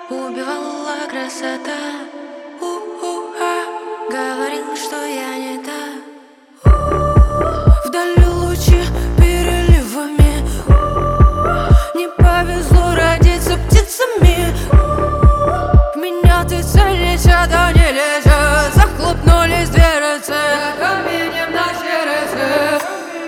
Убивала красота. Говорил, что я не та. Вдали лучи переливами. Не повезло родиться птицами. В меня ты целишься, да не лезет. Захлопнулись дверцы каменем на сердце.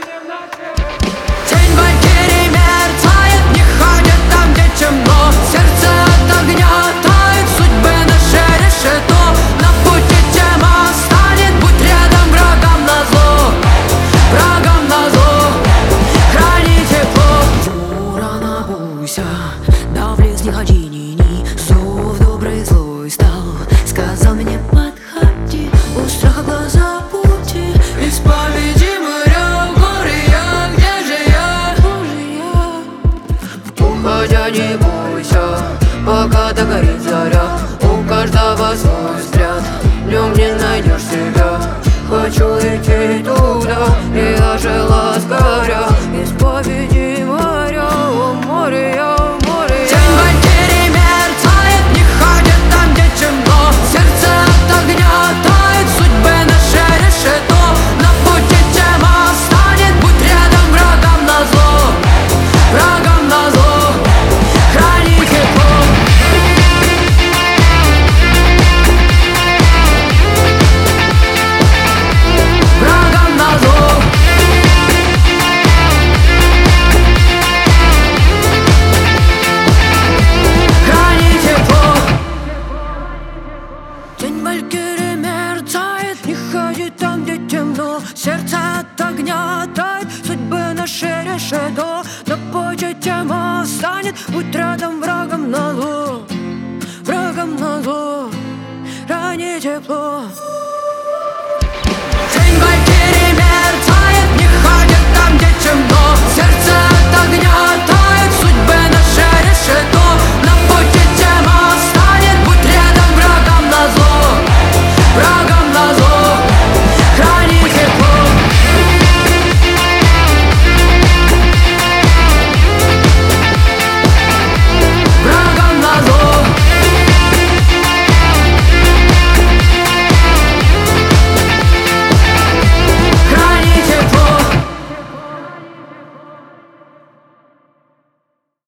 Тень валькирии мерцает, не ходит там, где темно. Сердце от огня тает, судьбы наши решето. На пути тема станет, будь рядом, врагам назло. Врагам назло, храни тепло. Ура, набуйся, да в лес не ходи, ни-ни. Зов добрый злой стал, сказал мне подходи. У страха глаза пути, исповеди моря, в горе я, где же я? Уходя не бойся, пока догорит заря. У каждого свой взгляд, в нем не найдешь себя. Хочу идти туда, где ожила с горя.